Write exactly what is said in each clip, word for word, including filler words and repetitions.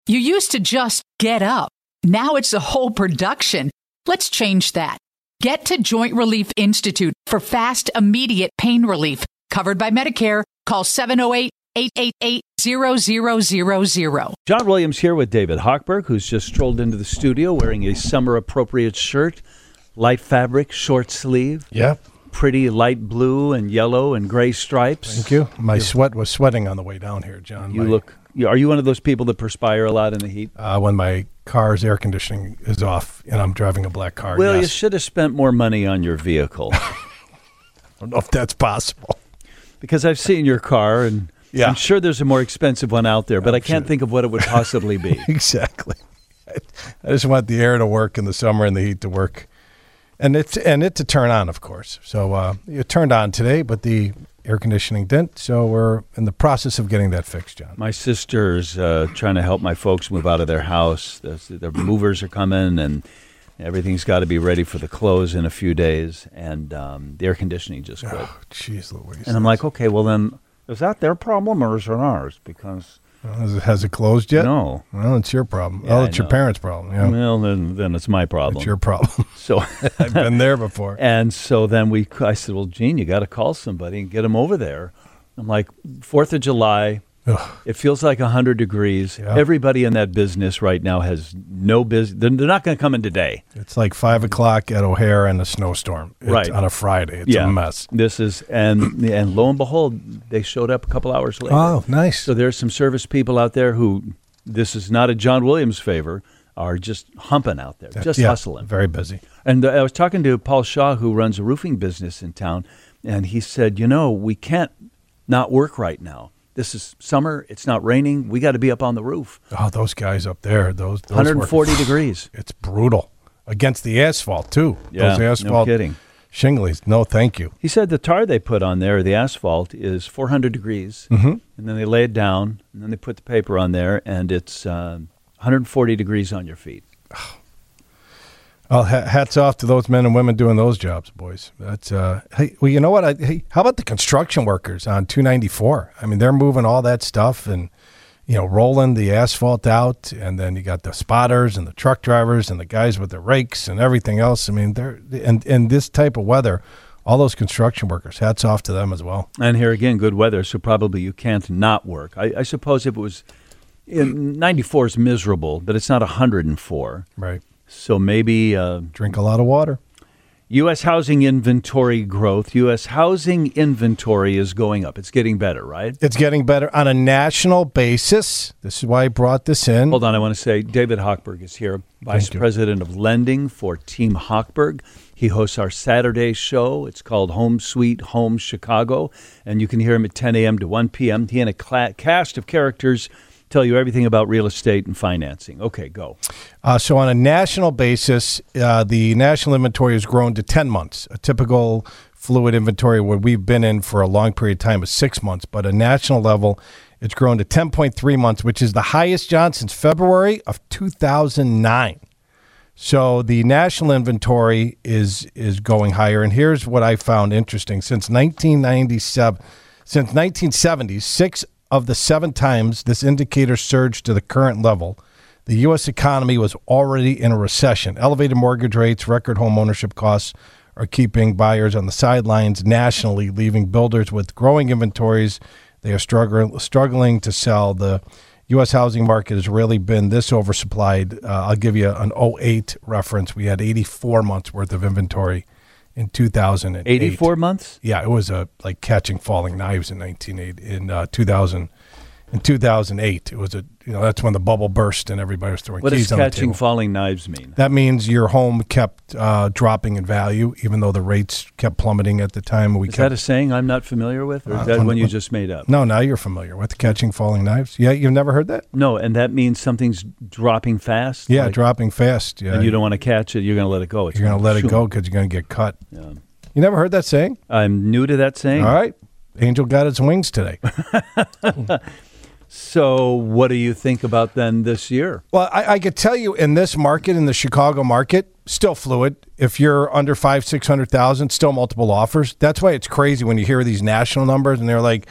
You used to just get up. Now it's a whole production. Let's change that. Get to Joint Relief Institute for fast, immediate pain relief. Covered by Medicare. Call seven oh eight, eight eight eight, zero zero zero zero. John Williams here with David Hochberg, who's just strolled into the studio wearing a summer-appropriate shirt, light fabric, short sleeve. Yep. Pretty light blue and yellow and gray stripes. Thank you. My you, sweat was sweating on the way down here, John. You my, look. Are you one of those people that perspire a lot in the heat? Uh, when my car's air conditioning is off and I'm driving a black car. Well, yes. You should have spent more money on your vehicle. I don't know if that's possible. Because I've seen your car, and yeah. I'm sure there's a more expensive one out there, but I'm I can't sure. think of what it would possibly be. Exactly. I just want the air to work in the summer and the heat to work. And it's and it to turn on, of course. So uh, it turned on today, but the air conditioning didn't. So we're in the process of getting that fixed, John. My sister's uh, trying to help my folks move out of their house. The, the movers are coming, and everything's got to be ready for the close in a few days. And um, the air conditioning just quit. Oh, jeez Louise. And I'm like, okay, well then, is that their problem or is it ours? Because... Well, has, it, has it closed yet? No. Well, it's your problem. Yeah, oh, it's your parents' problem. Yeah. Well, then, then it's my problem. It's your problem. So I've been there before. And so then we, I said, well, Gene, you got to call somebody and get them over there. I'm like, fourth of July, ugh. It feels like one hundred degrees. Yeah. Everybody in that business right now has no business. They're, they're not going to come in today. It's like five o'clock at O'Hare and a snowstorm. It's right. On a Friday. It's yeah. a mess. This is, and and lo and behold, they showed up a couple hours later. Oh, nice. So there's some service people out there who, this is not a John Williams favor, are just humping out there, just yeah, hustling. Very busy. And uh, I was talking to Paul Shaw, who runs a roofing business in town, and he said, you know, we can't not work right now. This is summer. It's not raining. We got to be up on the roof. Oh, those guys up there. Those, those one hundred forty work, degrees. It's brutal. Against the asphalt, too. Yeah, those asphalt no kidding. Shinglies. No, thank you. He said the tar they put on there, the asphalt, is four hundred degrees. Mm-hmm. And then they lay it down, and then they put the paper on there, and it's uh, one hundred forty degrees on your feet. Well, hats off to those men and women doing those jobs, boys. That's uh, hey, well, you know what? I, hey, how about the construction workers on two ninety-four? I mean, they're moving all that stuff and, you know, rolling the asphalt out, and then you got the spotters and the truck drivers and the guys with the rakes and everything else. I mean, they're and in this type of weather, all those construction workers, hats off to them as well. And here again, good weather, so probably you can't not work. I, I suppose if it was in ninety-four is miserable, but it's not one hundred four. Right. So maybe uh, drink a lot of water. U S housing inventory growth. U S housing inventory is going up. It's getting better, right? It's getting better on a national basis. This is why I brought this in. Hold on. I want to say David Hochberg is here, Vice President of Lending for Team Hochberg. He hosts our Saturday show. It's called Home Sweet Home Chicago, and you can hear him at ten a.m. to one p.m. He and a cla- cast of characters tell you everything about real estate and financing. Okay, go. Uh, so on a national basis, uh, the national inventory has grown to ten months. A typical fluid inventory where we've been in for a long period of time is six months. But at a national level, it's grown to ten point three months, which is the highest, John, since February of two thousand nine. So the national inventory is is going higher. And here's what I found interesting. Since nineteen ninety-seven, since nineteen seventy, six of the seven times this indicator surged to the current level, the U S economy was already in a recession. Elevated mortgage rates, record home ownership costs are keeping buyers on the sidelines nationally, leaving builders with growing inventories. They are struggling struggling to sell. The U S housing market has really been this oversupplied. Uh, I'll give you an oh eight reference. We had eighty-four months worth of inventory in two thousand eight. eighty-four months? Yeah, it was a like catching falling knives in nineteen eighty in uh, two thousand. In two thousand eight, it was a you know that's when the bubble burst and everybody was throwing what keys on the table. What does catching falling knives mean? That means your home kept uh, dropping in value, even though the rates kept plummeting at the time. We is kept, that a saying I'm not familiar with, or is uh, that one you just made up? No, now you're familiar with catching falling knives. Yeah, you've never heard that? No, and that means something's dropping fast? Yeah, like, dropping fast. Yeah, and you don't want to catch it. You're going to let it go. It's you're going to let it go because you're going to get cut. Yeah. You never heard that saying? I'm new to that saying. All right. Angel got its wings today. So what do you think about then this year? Well, I, I could tell you in this market, in the Chicago market, still fluid. If you're under five, six hundred thousand, still multiple offers. That's why it's crazy when you hear these national numbers and they're like,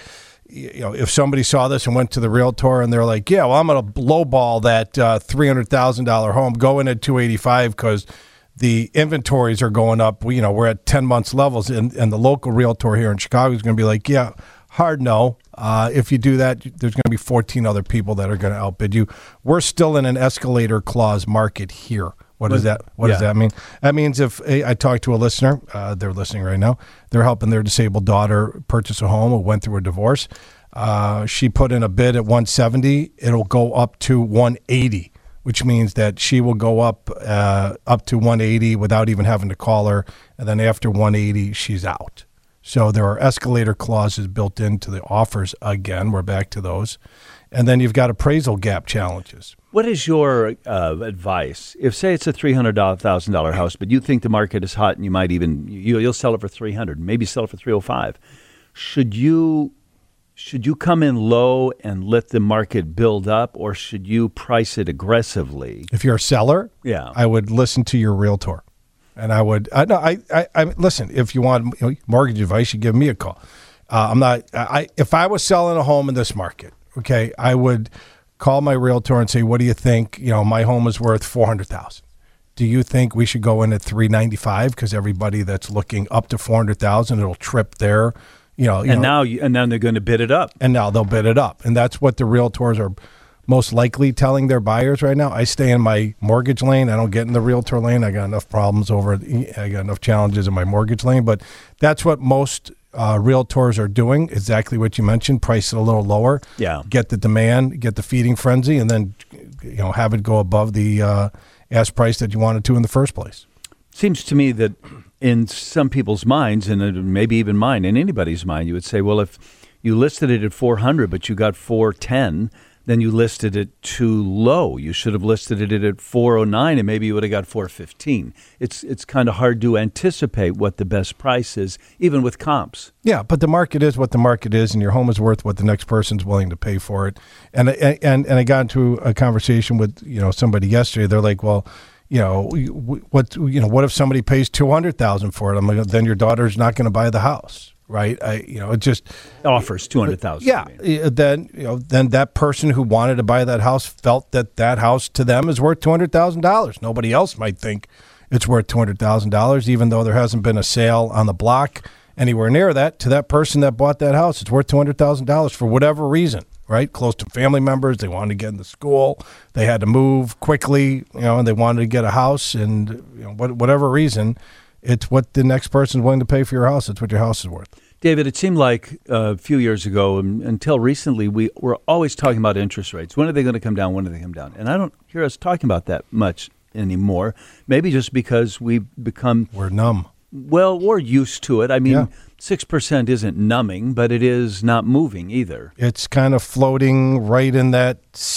you know, if somebody saw this and went to the realtor and they're like, yeah, well, I'm going to lowball that uh, three hundred thousand dollars home, go in at two eighty-five because the inventories are going up. We, you know, we're at ten months levels, and, and the local realtor here in Chicago is going to be like, yeah, hard no. Uh, if you do that, there's going to be fourteen other people that are going to outbid you. We're still in an escalator clause market here. What does that What yeah. does that mean? That means if I talk to a listener, uh, they're listening right now, they're helping their disabled daughter purchase a home who went through a divorce. Uh, she put in a bid at one seventy. It'll go up to one eighty, which means that she will go up uh, up to one eighty without even having to call her. And then after one eighty, she's out. So there are escalator clauses built into the offers again. We're back to those. And then you've got appraisal gap challenges. What is your uh, advice? If, say, it's a three hundred thousand dollars house, but you think the market is hot and you might even, you, you'll sell it for three hundred dollars, maybe sell it for three hundred five dollars. Should you, should you come in low and let the market build up, or should you price it aggressively? If you're a seller, yeah, I would listen to your realtor. And I would, I no, I, I, I listen. If you want you know, mortgage advice, you give me a call. Uh, I'm not. I if I was selling a home in this market, okay, I would call my realtor and say, "What do you think? You know, my home is worth four hundred thousand. Do you think we should go in at three ninety five? Because everybody that's looking up to four hundred thousand, it'll trip there. You know, you and know, now, you, and then they're going to bid it up, and now they'll bid it up, and that's what the realtors are most likely telling their buyers right now. I stay in my mortgage lane. I don't get in the realtor lane. I got enough problems over. I got enough challenges in my mortgage lane. But that's what most uh, realtors are doing. Exactly what you mentioned. Price it a little lower. Yeah. Get the demand. Get the feeding frenzy, and then you know have it go above the uh, ask price that you wanted to in the first place. Seems to me that in some people's minds, and maybe even mine, in anybody's mind, you would say, well, if you listed it at four hundred, but you got four ten. Then you listed it too low. You should have listed it at four oh nine, and maybe you would have got four fifteen. It's it's kind of hard to anticipate what the best price is, even with comps. Yeah, but the market is what the market is, and your home is worth what the next person's willing to pay for it. And and and I got into a conversation with you know somebody yesterday. They're like, well, you know, what you know, what if somebody pays two hundred thousand for it? I'm like, then your daughter's not going to buy the house. Right, I you know it just offers two hundred thousand. Yeah, then you know then that person who wanted to buy that house felt that that house to them is worth two hundred thousand dollars. Nobody else might think it's worth two hundred thousand dollars, even though there hasn't been a sale on the block anywhere near that. To that person that bought that house, it's worth two hundred thousand dollars for whatever reason. Right, close to family members, they wanted to get into school, they had to move quickly, you know, and they wanted to get a house, and you know, whatever reason. It's what the next person is willing to pay for your house. It's what your house is worth. David, it seemed like uh, a few years ago, um, until recently, we were always talking about interest rates. When are they going to come down? When are they come down? And I don't hear us talking about that much anymore. Maybe just because we've become... We're numb. Well, we're used to it. I mean, yeah. six percent isn't numbing, but it is not moving either. It's kind of floating right in that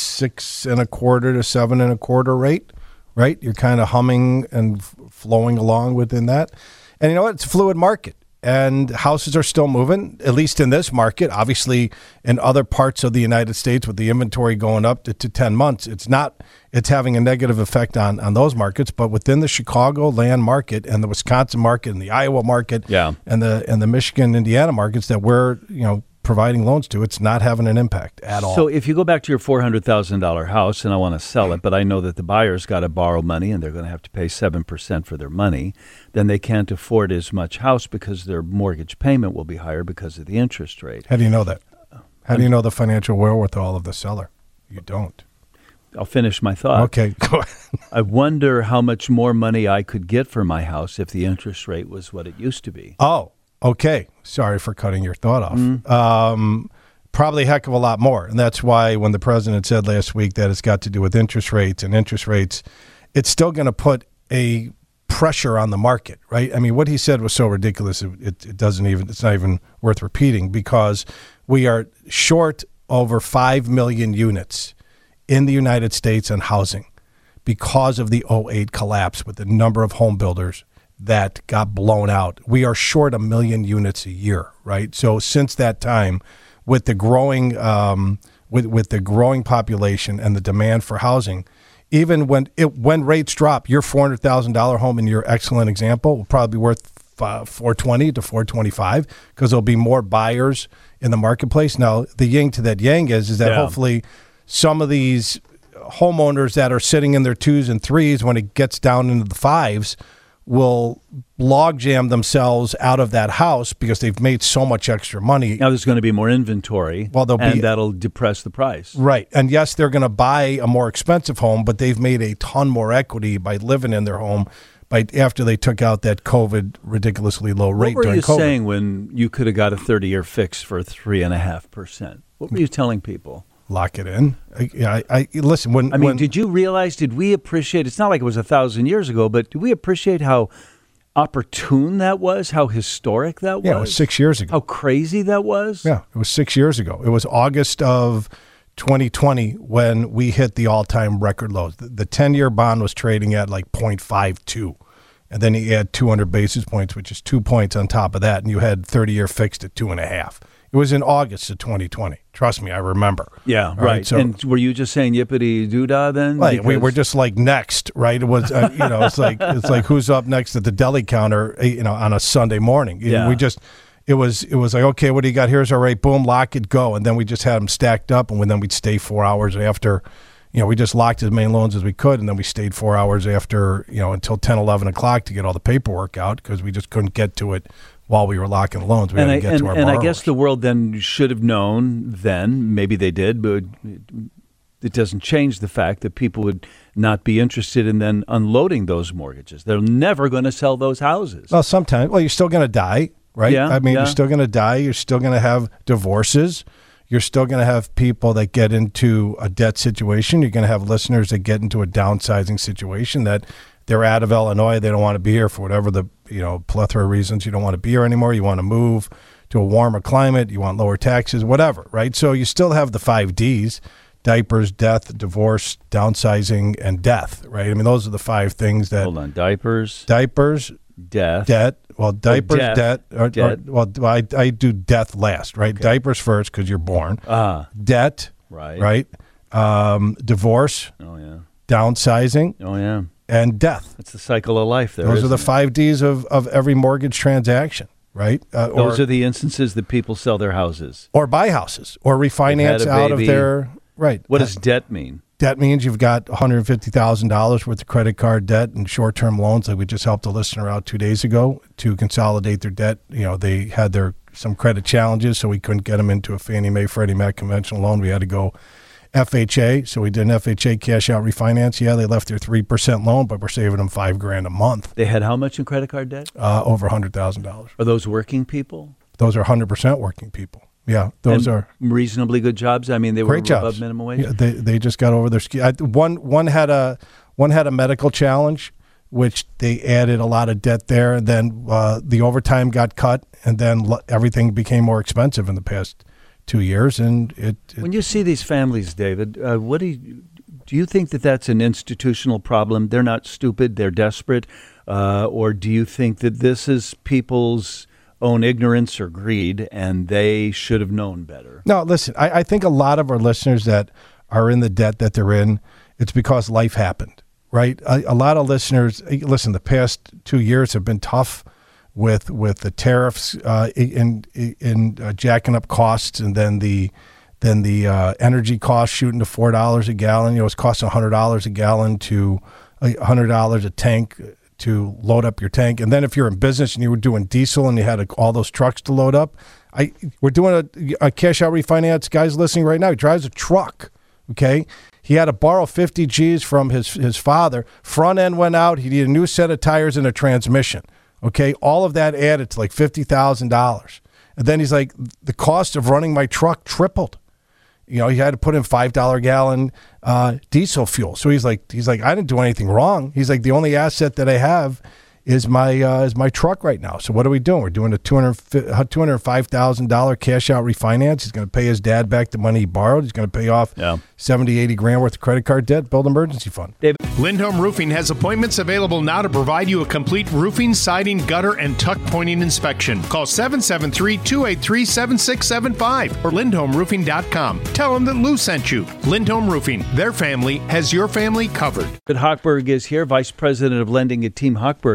six and a quarter to seven and a quarter rate. Right? You're kind of humming and f- flowing along within that. And you know what? It's a fluid market. And houses are still moving, at least in this market. Obviously, in other parts of the United States with the inventory going up to, to ten months, it's not, it's having a negative effect on, on those markets. But within the Chicago land market and the Wisconsin market and the Iowa market yeah. and the and the Michigan, Indiana markets that we're, you know, providing loans to, it's not having an impact at all. So if you go back to your four hundred thousand dollars house and I want to sell it, but I know that the buyer's got to borrow money and they're going to have to pay seven percent for their money, then they can't afford as much house because their mortgage payment will be higher because of the interest rate. How do you know that? How do you know the financial wherewithal of the seller? You don't. I'll finish my thought. Okay, go ahead. I wonder how much more money I could get for my house if the interest rate was what it used to be. Oh. Okay, sorry for cutting your thought off. Mm. Um, probably a heck of a lot more. And that's why when the president said last week that it's got to do with interest rates and interest rates, it's still going to put a pressure on the market, right? I mean, what he said was so ridiculous, it, it, it doesn't even, it's not even worth repeating because we are short over five million units in the United States on housing because of the oh eight collapse with the number of home builders that got blown out. We are short a million units a year, right? So since that time, with the growing um, with with the growing population and the demand for housing, even when it when rates drop, your four hundred thousand dollar home in your excellent example will probably be worth four twenty to four twenty-five because there'll be more buyers in the marketplace. Now, the yin to that yang is, is that yeah. hopefully some of these homeowners that are sitting in their twos and threes when it gets down into the fives will logjam themselves out of that house because they've made so much extra money. Now there's going to be more inventory, well, and be, that'll depress the price. Right. And yes, they're going to buy a more expensive home, but they've made a ton more equity by living in their home by after they took out that COVID ridiculously low rate during COVID. What were you saying when you could have got a thirty-year fix for three point five percent? What were you telling people? Lock it in. I, I, I listen. When I mean, when, did you realize? Did we appreciate? It's not like it was a thousand years ago, but did we appreciate how opportune that was? How historic that was? Yeah, it was six years ago. How crazy that was? Yeah, it was six years ago. It was August of twenty twenty when we hit the all-time record lows. The ten-year bond was trading at like point five two, and then you add two hundred basis points, which is two points on top of that, and you had thirty-year fixed at two and a half. It was in August of twenty twenty. Trust me, I remember. Yeah, right. right. So, and were you just saying yippity doo-dah then? Like, because... we were just like next, right? It was, uh, you know, it's like it's like who's up next at the deli counter, you know, on a Sunday morning. Yeah. We just, it was, it was like, okay, what do you got? Here's our rate. Boom, lock it, go. And then we just had them stacked up, and then we'd stay four hours after. You know, we just locked as many loans as we could, and then we stayed four hours after, you know, until ten, eleven o'clock to get all the paperwork out because we just couldn't get to it while we were locking the loans. We and had I, to get and, to our and borrowers. I guess the world then should have known then, maybe they did, but it doesn't change the fact that people would not be interested in then unloading those mortgages. They're never going to sell those houses. Well, sometimes. Well, you're still going to die, right? Yeah, I mean, yeah. you're still going to die. You're still going to have divorces. You're still going to have people that get into a debt situation. You're going to have listeners that get into a downsizing situation that they're out of Illinois. They don't want to be here for whatever the, you know, plethora of reasons. You don't want to be here anymore. You want to move to a warmer climate. You want lower taxes, whatever, right? So you still have the five Ds: diapers, death, divorce, downsizing, and death, right? I mean, those are the five things that. Hold on. Diapers. Diapers. Death. Debt. Well, diapers, death, debt. Or, debt. Or, well, I, I do death last, right? Okay. Diapers first because you're born. Ah. Debt. Right. Right. Um, divorce. Oh, yeah. Downsizing. Oh, yeah. And death. It's the cycle of life there. Those are the it? five Ds of, of every mortgage transaction, right? Uh, Those or, are the instances that people sell their houses. Or buy houses. Or refinance out of their, right. What does debt mean? Debt means you've got one hundred fifty thousand dollars worth of credit card debt and short-term loans. Like we just helped a listener out two days ago to consolidate their debt. You know, they had their some credit challenges, so we couldn't get them into a Fannie Mae, Freddie Mac conventional loan. We had to go F H A, so we did an F H A cash out refinance. Yeah, they left their three percent loan, but we're saving them five grand a month. They had how much in credit card debt? Uh, over one hundred thousand dollars. Are those working people? Those are one hundred percent working people. Yeah, those and are reasonably good jobs. I mean, they were great jobs. Above minimum wage. Yeah, they they just got over their ski. I, one one had a one had a medical challenge, which they added a lot of debt there, and then uh, the overtime got cut, and then l- everything became more expensive in the past two years. And it, it when you see these families, David, uh, what do you, do you think that that's an institutional problem? They're not stupid; they're desperate, uh, or do you think that this is people's own ignorance or greed, and they should have known better? No, listen, I, I think a lot of our listeners that are in the debt that they're in, it's because life happened, right? A, a lot of listeners, listen, the past two years have been tough with with the tariffs uh, in in uh, jacking up costs, and then the then the uh, energy costs shooting to four dollars a gallon. You know, it's costing one hundred dollars a gallon to one hundred dollars a tank to load up your tank. And then if you're in business and you were doing diesel and you had a, all those trucks to load up, I we're doing a, a cash out refinance. Guys listening right now, he drives a truck, okay? He had to borrow fifty G's from his, his father. Front end went out. He needed a new set of tires and a transmission, okay? All of that added to like fifty thousand dollars. And then he's like, the cost of running my truck tripled. You know, he had to put in five dollars a gallon uh, diesel fuel. So he's like, he's like, I didn't do anything wrong. He's like, the only asset that I have is my uh, is my truck right now. So what are we doing? We're doing a two hundred five thousand dollars cash out refinance. He's going to pay his dad back the money he borrowed. He's going to pay off yeah. seventy, eighty grand worth of credit card debt, build emergency fund. David. Lindholm Roofing has appointments available now to provide you a complete roofing, siding, gutter, and tuck pointing inspection. Call seven seven three, two eight three, seven six seven five or lindholm roofing dot com. Tell them that Lou sent you. Lindholm Roofing, their family has your family covered. David Hochberg is here, Vice President of Lending at Team Hochberg.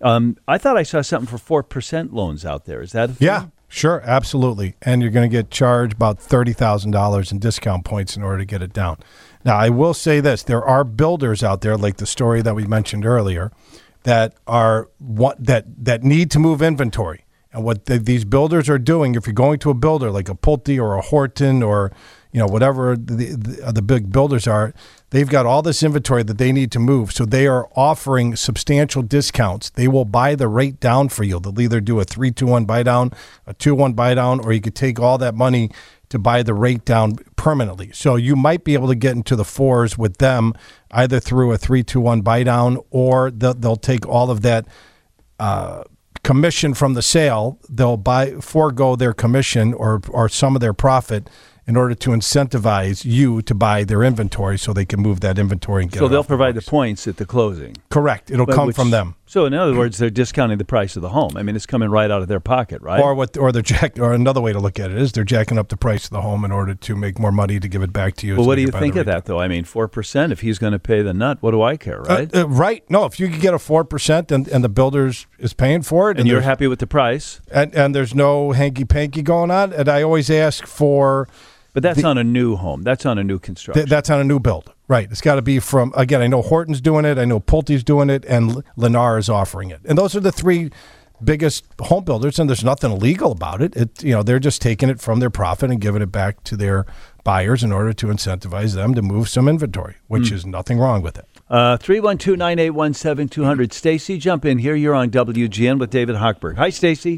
Um, I thought I saw something for four percent loans out there. Is that a thing? Yeah, sure, absolutely. And you're going to get charged about thirty thousand dollars in discount points in order to get it down. Now, I will say this. There are builders out there, like the story that we mentioned earlier, that are what that, that need to move inventory. And what the, these builders are doing, if you're going to a builder like a Pulte or a Horton or, you know, whatever the, the, the big builders are, they've got all this inventory that they need to move. So they are offering substantial discounts. They will buy the rate down for you. They'll either do a three two one buy down, a two one buy down, or you could take all that money to buy the rate down permanently. So you might be able to get into the fours with them either through a three two one buy down, or they'll, they'll take all of that uh, commission from the sale. They'll buy forego their commission or or some of their profit in order to incentivize you to buy their inventory so they can move that inventory and get so it they'll off provide the, the points at the closing. Correct. It'll But come which- from them. So in other words, they're discounting the price of the home. I mean, it's coming right out of their pocket, right? Or what? Or they're jack. Or another way to look at it is they're jacking up the price of the home in order to make more money to give it back to you. Well, so what do you you buy think the of rate that, though? I mean, four percent, if he's going to pay the nut, what do I care, right? Uh, uh, right. No, if you could get a four percent and, and the builders is paying for it, and you're there's- happy with the price, and, and there's no hanky panky going on, and I always ask for but that's The- on a new home. That's on a new construction. th- that's on a new build, right? It's got to be from again. I know Horton's doing it, I know Pulte's doing it, and L- Lennar is offering it, and those are the three biggest home builders. And there's nothing illegal about it. It you know they're just taking it from their profit and giving it back to their buyers in order to incentivize them to move some inventory, which Hmm. is nothing wrong with it. Uh, three one two, nine eight one, seven two zero zero. Stacy, jump in here. You're on W G N with David Hochberg. Hi, Stacy.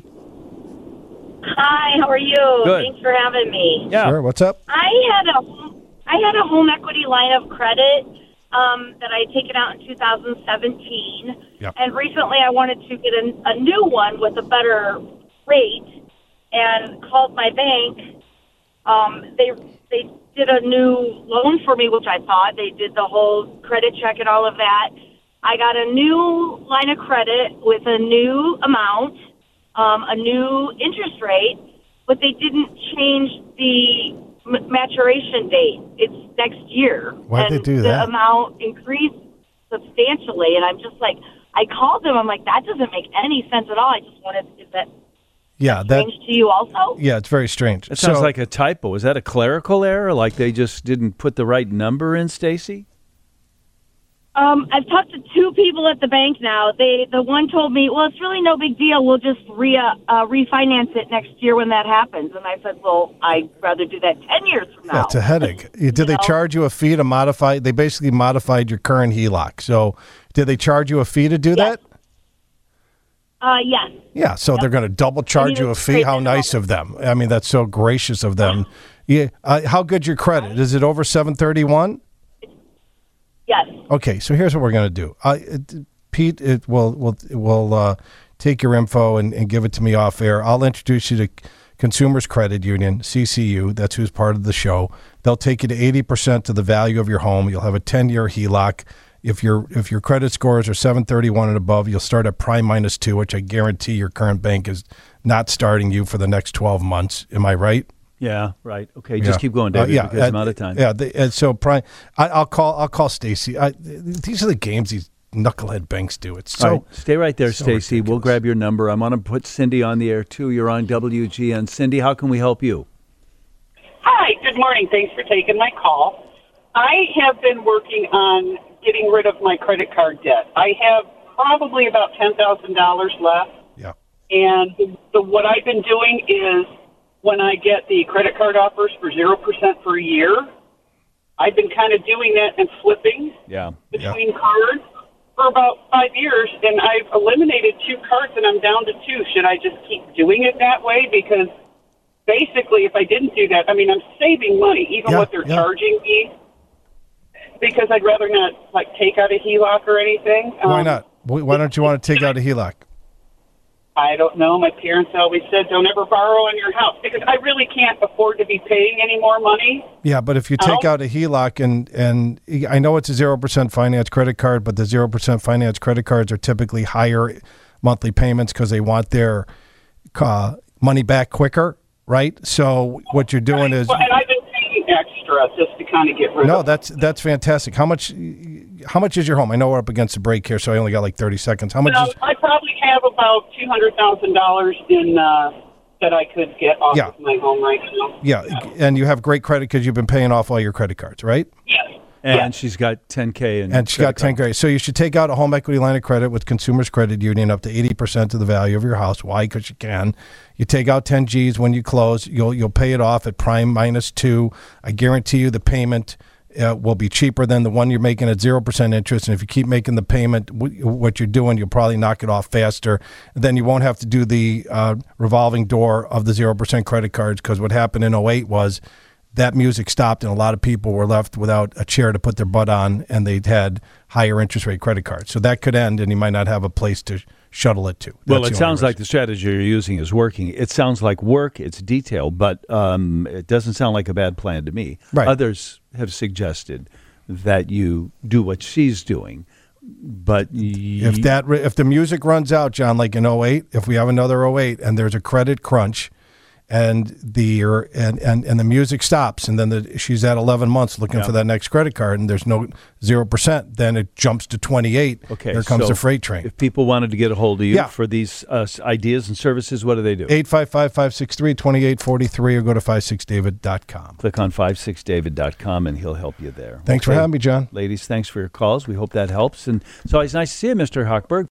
Hi, how are you? Good. Thanks for having me. Yeah. Sure. What's up? I had a I had a home equity line of credit um, that I had taken out in two thousand seventeen, Yep. and recently I wanted to get a, a new one with a better rate, and called my bank. Um, they they did a new loan for me, which I thought they did the whole credit check and all of that. I got a new line of credit with a new amount. Um, a new interest rate, but they didn't change the m- maturation date. It's next year. Why'd and they do the that? amount increased substantially, and I'm just like, I called them. I'm like, that doesn't make any sense at all. I just wanted, is that Yeah, that. strange to you also? Yeah, it's very strange. That sounds So- like a typo. Is that a clerical error? Like they just didn't put the right number in, Stacy? Um, I've talked to two people at the bank now. They, the one told me, well, it's really no big deal. We'll just re, uh, uh, refinance it next year when that happens. And I said, well, I'd rather do that ten years from now. Yeah, it's a headache. Did they know? charge you a fee to modify? They basically modified your current H E L O C. So, did they charge you a fee to do Yes. that? Uh, yes. Yeah. So they're going to double charge you a it's fee. crazy How nice of them! I mean, that's so gracious of them. Yeah. Uh, how good's your credit? Is it over seven thirty-one? Yes. Okay. So here's what we're going to do. Uh, it, Pete, it will will will uh, take your info and, and give it to me off air. I'll introduce you to Consumers Credit Union, C C U. That's who's part of the show. They'll take you to eighty percent of the value of your home. You'll have a ten-year H E L O C. If your if your credit scores are seven thirty-one and above, you'll start at prime minus two, which I guarantee your current bank is not starting you for the next twelve months. Am I right? Yeah, right. Okay, just Yeah. keep going, Uh, David, yeah, because uh, I'm out of time. Yeah, they, and so prime. I, I'll call. I'll call Stacy. I- These are the games these knucklehead banks do. It's so. All right, stay right there, so Stacy. We'll ridiculous. grab your number. I'm going to put Cindy on the air, too. You're on W G N. Cindy, how can we help you? Hi, good morning. Thanks for taking my call. I have been working on getting rid of my credit card debt. I have probably about ten thousand dollars left, Yeah. and the, the, what I've been doing is when I get the credit card offers for zero percent for a year, I've been kind of doing that and flipping Yeah. between cards for about five years, and I've eliminated two cards, and I'm down to two. Should I just keep doing it that way? Because basically, if I didn't do that, I mean, I'm saving money, even Yeah, what they're yeah. charging me, because I'd rather not, like, take out a H E L O C or anything. Why Um, not? Why why don't you want to take out a H E L O C? I don't know. My parents always said, don't ever borrow on your house, because I really can't afford to be paying any more money. Yeah, but if you take Oh. out a H E L O C and and I know it's a zero percent finance credit card, but the zero percent finance credit cards are typically higher monthly payments because they want their uh, money back quicker, right? So what you're doing is Well, and I've been paying, extra just to kind of get rid No, of. that's that's fantastic. How much how much is your home? I know we're up against the break here, so I only got like thirty seconds. How much Well, is I probably have about two hundred thousand dollars in uh, that I could get off Yeah. of my home right now. Yeah, and you have great credit because you've been paying off all your credit cards, right? Yes. And yes. she's got ten K in And she got credit ten cards. grand. So you should take out a home equity line of credit with Consumers Credit Union up to eighty percent of the value of your house. Why? Because you can. You take out ten G's when you close. You'll you'll pay it off at prime minus two. I guarantee you the payment uh, will be cheaper than the one you're making at zero percent interest. And if you keep making the payment, w- what you're doing, you'll probably knock it off faster. Then you won't have to do the uh, revolving door of the zero percent credit cards, because what happened in oh eight was that music stopped and a lot of people were left without a chair to put their butt on, and they'd had higher interest rate credit cards. So that could end, and you might not have a place to shuttle it to. Well, That's it the sounds only like the strategy you're using is working. It sounds like work, it's detail, but um, it doesn't sound like a bad plan to me. Right. Others have suggested that you do what she's doing, but y- If that if the music runs out, John, like in oh eight, if we have another oh eight and there's a credit crunch, and the or, and, and and the music stops, and then the, she's at eleven months looking Yeah. for that next credit card, and there's no zero percent, then it jumps to twenty-eight. Okay, Here comes so the freight train. If people wanted to get a hold of you Yeah. for these uh, ideas and services, what do they do? eight five five, five six three, two eight four three or go to five six david dot com. Click on five six david dot com and he'll help you there. Thanks for Okay. having me, John. Ladies, thanks for your calls. We hope that helps. And it's always nice to see you, Mister Hochberg.